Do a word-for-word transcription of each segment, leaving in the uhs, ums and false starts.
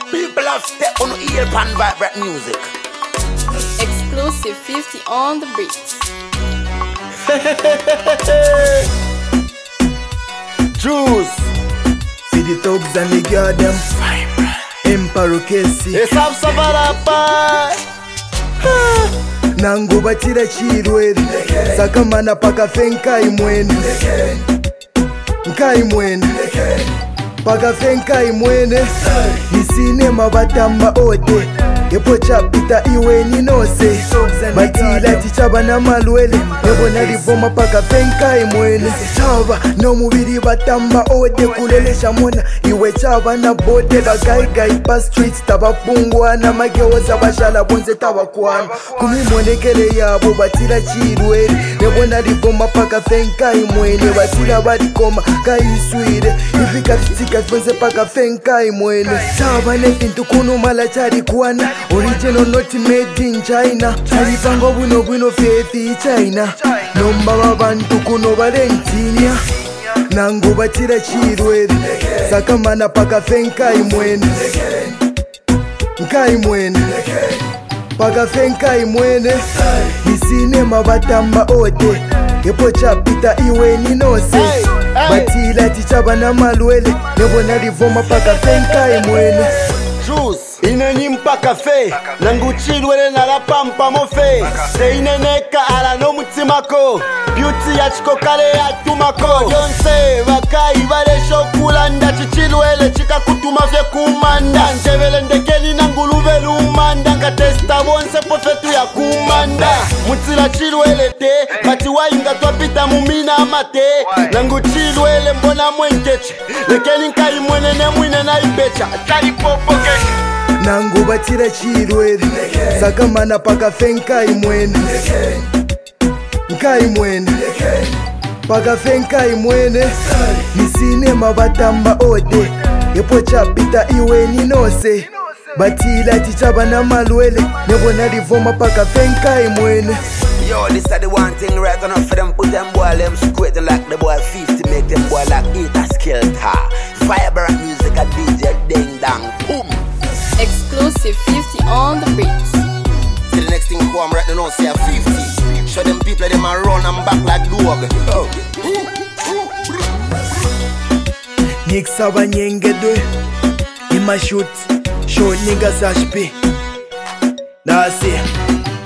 People have step on ear pan vibrant music. Exclusive fifty on the beats. Juice. See the thugs and the girl them Emperor Kesi Esam sabarapa Nango batira chirweri Sakamana paka fenka imwene Nka imwene Paka fenka imwene Nisine mabatamba ode Epo chapita iwe ninose Matila tichaba na malwele Ebo narivoma paka fenka imwene Chaba no mubiri batamba ode Kulelesha mona iwe chaba na bote Bagai gai pa streets tabapungwa Na mageoza bashala bonze tabakwana Kumi mwonekele yabo batila chirwele Ebo narivoma paka fenka imwene Batila barikoma kaiswire Ifika fitika bonze paka fenka imwene Chaba nefintu kunu malachari kuana Original not made in China Chalipango buno buno fefi China Nomba babantu kuno balentinia Nangu batira chirweri Sakamana paka fenka imwene Nka imwene Paka fenka imwene Nisine mabatamba ode Epo chapita iwe ninose Batila tichaba na malwele Nebo narivoma paka fenka imwene Juice Ineni mpaka fe Nanguchilwele na la pampa mofe Se ineneka ala no mutimako Beauty ya chiko kale ya tumako Yonse wakai vale shokulanda Chichilwele chika kutuma vye kumanda Njevele ndekeni nanguluve lumanda Ngatesta bonse pofetu ya kumanda Mutila chilwele te Kati wainga twapita mumina amate Nanguchilwele mbona mwenkeche Lekeni nkai mwenene mwine na ibecha Tari popo keche Nangu batira chirweri Sakamana paka fenka imwene Nka imwene Paka fenka imwene Nisine mabatamba ode Epo chapita iwe ninose Batila tichaba na malwele Nebo narivoma paka fenka imwene. Yo, this is the one thing right enough for them. Put them boy them straight like the boy fifty. Make them boy like eat a skill tar. Vibrant music and D J ding dang boom. Exclusive fifty on the beats. See the next thing come right now, say a fifty. Show them people them a run and back like dog. Oh. Nixa banyengedwe Ima shoot Show niggas ashpi That's it.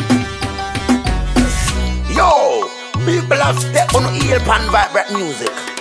Yo, people have step on ear pan vibrant music.